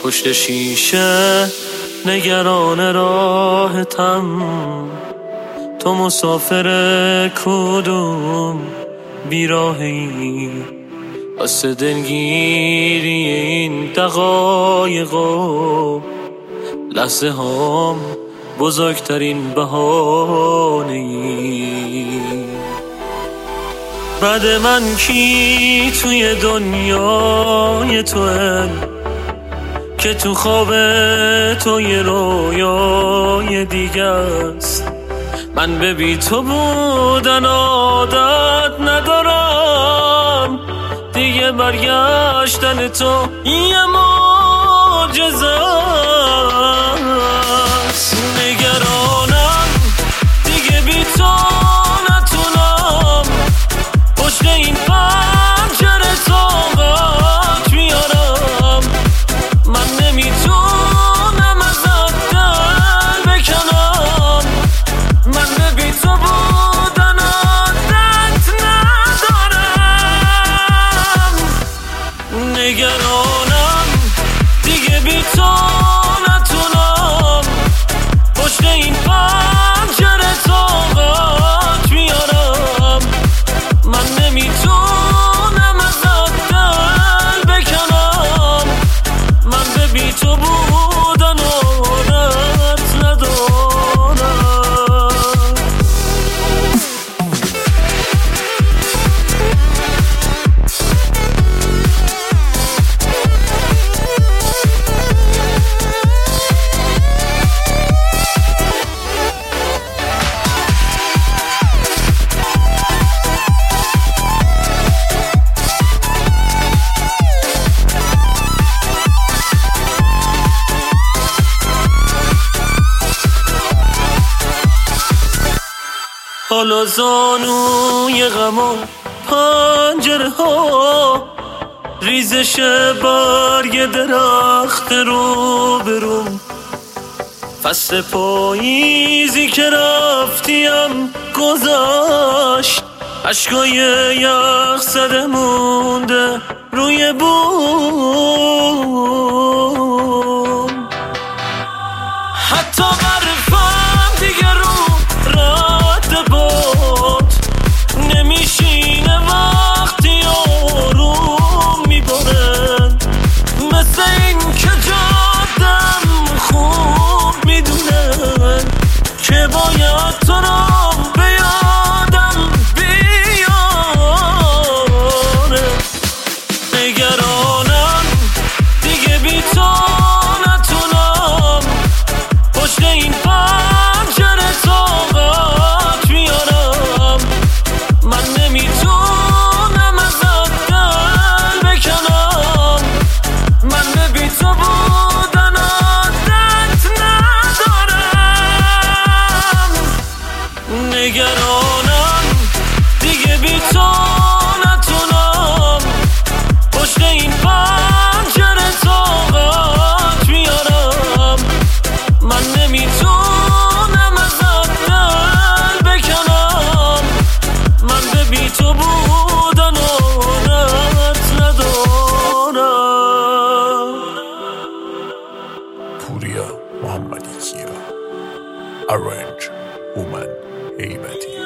پشت شیشه نگران راهتم، تو مسافر کدوم بیراهی، واسه دلگیری این دقایق و لحظه هام بزرگترین بهانه‌ای. بعد من کی توی دنیای توه که تو خواب تو یه رویای دیگه است؟ من به بی تو بودن عادت ندارم دیگه، برگشتن تو یه معجزه است. نگرانم دیگه بی تو نتونم پشت این پنجره طاقت بیارم، من نمیتونم ازت دل بکنم، من به بی تو بودن عادت ندارم. نگرانم دیگه بی تو نتونم پشت این پنجره طاقت بیارم، من نمیتونم ازت دل بکنم، من به بی تو بودن عادت ندارم. حالا زانوی غم و پنجره ها، ریزش برگ درخت رو بروم، فصل پاییزی که رفتیم گذشت، عشقای یخ زده مونده روی بوم، حتی برفم دیگه رو رد باد نمیشینه وقتی آروم میباره، مثل این که جادم خوب میدونه که باید تو رو به یادم بیاره. نگرانم دیگه بی تو نتونم پشت این پنجره طاقت بیارم، من نمیتونم ازت دل بکنم، من به بی تو بودن عادت ندارم. نگرانم دیگه بی تو نتونم پشت این پنجره طاقت بیارم، من نمیتونم ازت دل بکنم، من به بی تو بودن عادت ندارم. پوریا محمدی کیا، Arrange هومن هیبتی.